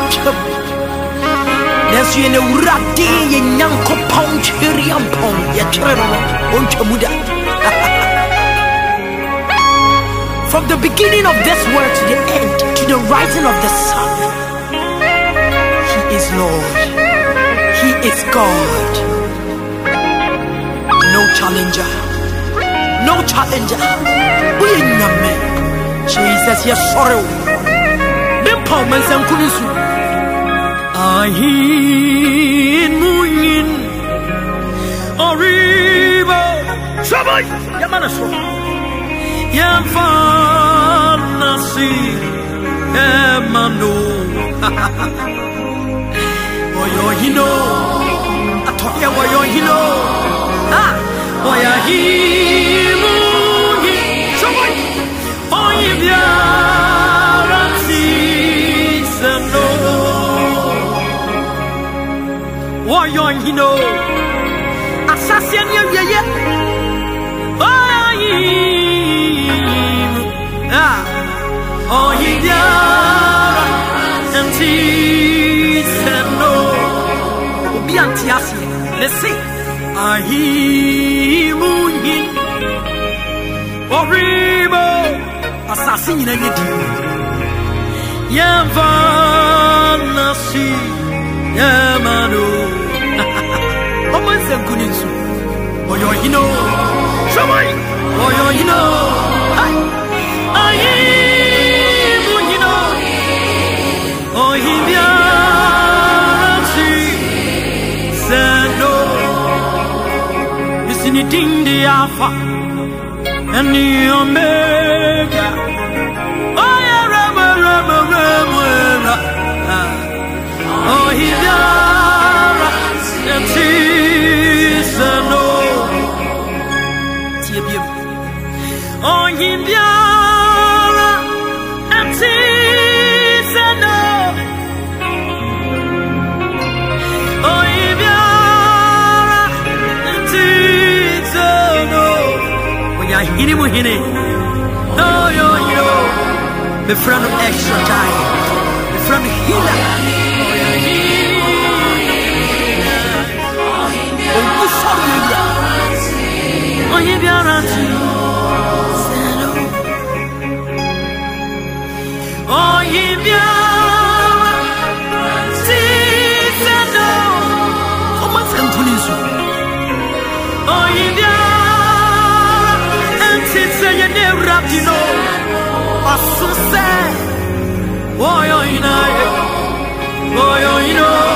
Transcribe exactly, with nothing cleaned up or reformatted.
chum. There's you in a radi in Yanko Pound Chiriam Pong, Yatrano, on Chamuda. From the beginning of this world to the end, to the rising of the sun, He is Lord, He is God. No challenger, no challenger. We are men. Jesus, yes, sorrow. The Palmans and Kunisu. I hear Muin Oribo Sabai Yamanaso Yamfanasi Emanu Oyohino Atoya Wayohino Ah Wayahimu Sabai Oyibia You know, assassin, yeah, yeah, ah, oh, he and he said no, be anti-assy. Let's see, I hear moving, horrible assassin, and you do, yeah, Vanassi, yeah, Manu. Omanse kuninsu oyo hino shamai oyo hino ayi munino ohibia si sendo isini tindi alpha and the omega oya rama rama rama ohibia no Tibia on him biara and no oh him biara and no we are him him no yo yo the friend of extra time the friend of healer oh you be around oh you be around come on and police oh you be around and it's a you rap you know oh so sad oh you know oh you know